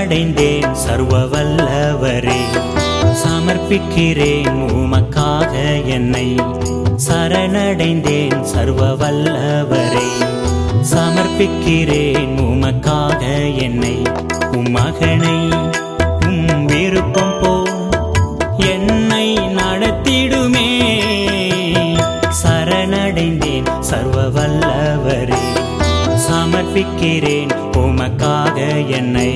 சரணடைந்தேன் சர்வ வல்லவரே, சமர்ப்பிக்கிறேன் உமக்காக என்னை. சரணடைந்தேன் சர்வ வல்லவரே, சமர்ப்பிக்கிறேன் உமக்காக என்னை. உம்மகனை உம் விருப்பம் போ என்னை நடத்திடுமே. சரணடைந்தேன் சர்வ வல்லவரே, சமர்ப்பிக்கிறேன் உமக்காக என்னை.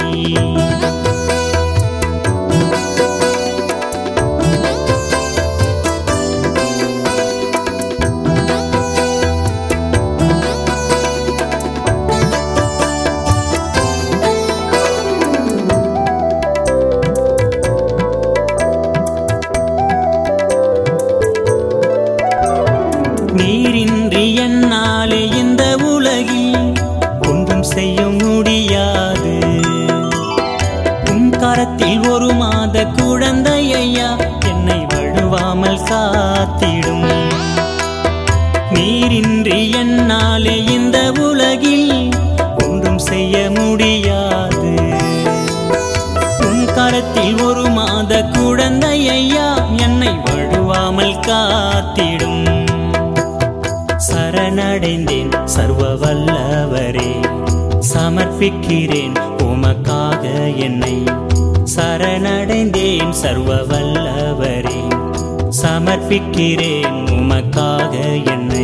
நீரின்றி என்னாலே இந்த உலகில் ஒன்றும் செய்ய முடியாது. உம் கரத்தில் ஒரு மாத குழந்தை ஐயா என்னை வழுவாமல் காத்திடும். நீரின்றி என்னாலே இந்த உலகில் ஒன்றும் செய்ய முடியாது. உம் கரத்தில் ஒரு மாத குழந்தை ஐயா என்னை வழுவாமல் காத்திடும். சரணடைந்தேன் சர்வ வல்லவரே, சமர்ப்பிக்கிறேன் உமக்காக என்னை. சரணடைந்தேன் சர்வ வல்லவரே, சமர்ப்பிக்கிறேன் உமக்காக என்னை.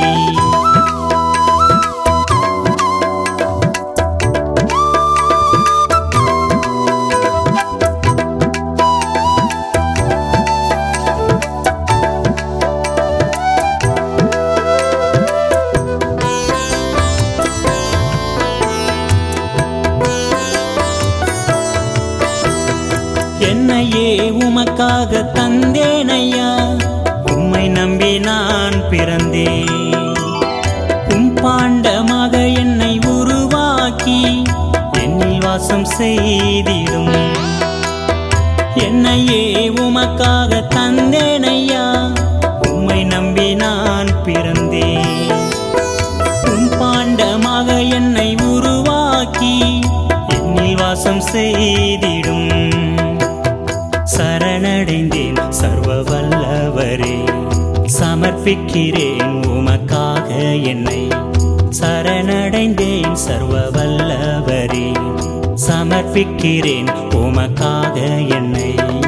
என்னையே உமக்காக தந்தேனையா, உம்மை நம்பி நான் பிறந்தேன். உம் பாண்டமாக என்னை உருவாக்கி என்னில் வாசம் செய்திடும். என்னையே உமக்காக தந்தேனையா, உம்மை நம்பி நான் பிறந்தேன். உம் பாண்டமாக என்னை உருவாக்கி என்னில் வாசம் செய்திடும். சரணடைந்தேன் சர்வ வல்லவரே, சமர்ப்பிக்கிறேன் உமக்காக என்னை. சரணடைந்தேன் சர்வ வல்லவரே, சமர்ப்பிக்கிறேன் உமக்காக என்னை.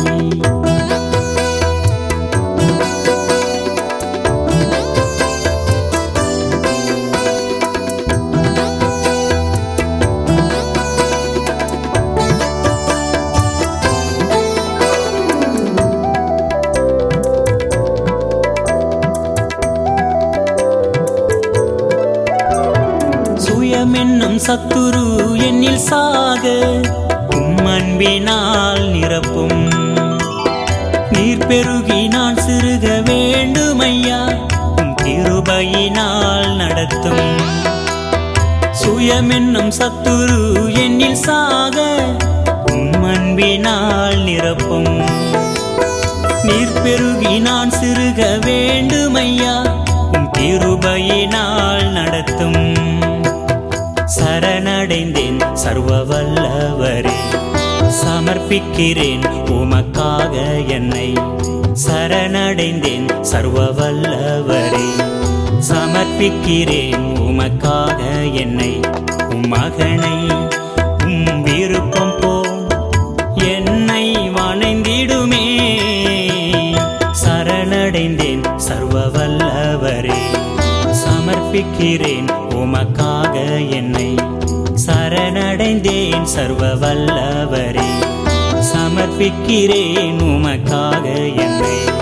என்னும் சத்துரு என்னில் சாக உம் அன்பினால் நிரப்பும். நீர் பெருகி நான் சிறுக வேண்டுமையா, உம் கிருபையினால் நடத்தும். சுயமென்னும் சத்துரு என்னில் சாக உம் அன்பினால் நிரப்பும். நீர் பெருகி நான் சிறுக வேண்டுமையா, உம் கிருபையினால் நடத்தும். சரணடைந்தேன் சர்வ வல்லவரே, சமர்ப்பிக்கிறேன் உமக்காக என்னை. சரணடைந்தேன் சர்வ வல்லவரே, சமர்ப்பிக்கிறேன் உமக்காக என்னை. உம்மகனை உம் விருப்பம் போ என்னை வணைந்திடுமே. சரணடைந்தேன் சர்வ வல்லவரே, சமர்ப்பிக்கிறேன் உமக்காக என்னை. சரணடைந்தேன் சர்வ வல்லவரே, சமர்ப்பிக்கிறேன் உமக்காக என்னை.